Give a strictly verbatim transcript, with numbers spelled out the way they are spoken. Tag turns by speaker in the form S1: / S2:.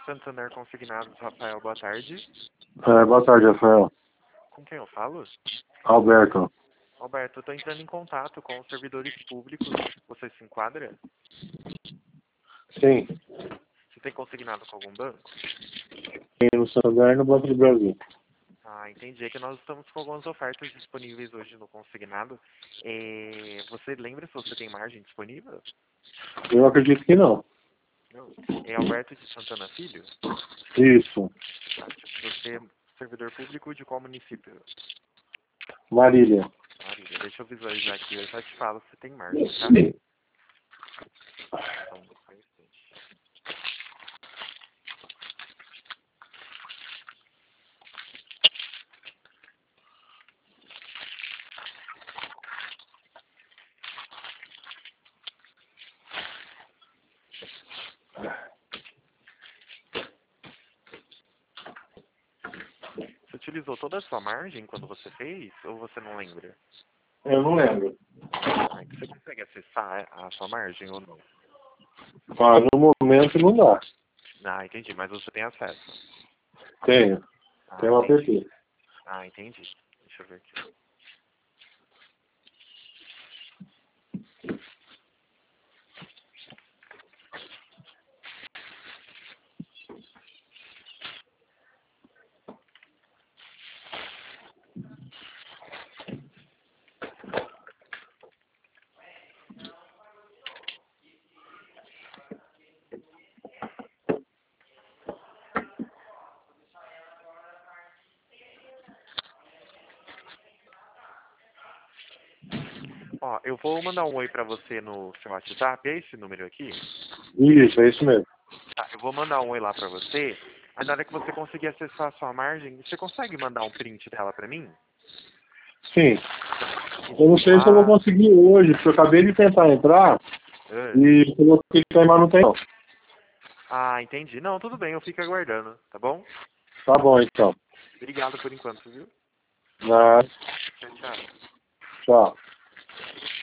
S1: Santander Consignados, Rafael, boa tarde.
S2: É, boa tarde, Rafael.
S1: Com quem eu falo?
S2: Alberto.
S1: Alberto, eu estou entrando em contato com os servidores públicos. Você se enquadra?
S2: Sim.
S1: Você tem consignado com algum banco?
S2: Tem no Santander e no Banco do Brasil.
S1: Ah, entendi. É que nós estamos com algumas ofertas disponíveis hoje no consignado. É... Você lembra se você tem margem disponível?
S2: Eu acredito que não.
S1: Não. É Alberto de Santana Filho?
S2: Isso.
S1: Você é servidor público de qual município?
S2: Marília.
S1: Marília, deixa eu visualizar aqui. Eu já te falo se tem margem, tá? Então, só um instante. Você utilizou toda a sua margem quando você fez? Ou você não lembra?
S2: Eu não lembro.
S1: Ah, você consegue acessar a sua margem ou não?
S2: Ah, no momento não dá.
S1: Ah, entendi. Mas você tem acesso?
S2: Tenho.
S1: Ah,
S2: Tem um
S1: entendi.
S2: app.
S1: Ah, entendi. Deixa eu ver aqui. Ó, eu vou mandar um oi pra você no seu WhatsApp. É esse número aqui?
S2: Isso, é isso mesmo.
S1: Tá, eu vou mandar um oi lá pra você. Aí na hora que você conseguir acessar a sua margem, você consegue mandar um print dela pra mim?
S2: Sim. Eu não sei se eu vou
S1: Ah,
S2: conseguir hoje, porque eu acabei de tentar entrar
S1: é.
S2: e coloquei que tá em manutenção.
S1: Ah, entendi. Não, tudo bem, eu fico aguardando, tá bom?
S2: Tá bom, então.
S1: Obrigado por enquanto, viu?
S2: Ah,
S1: Tchau, tchau.
S2: tchau.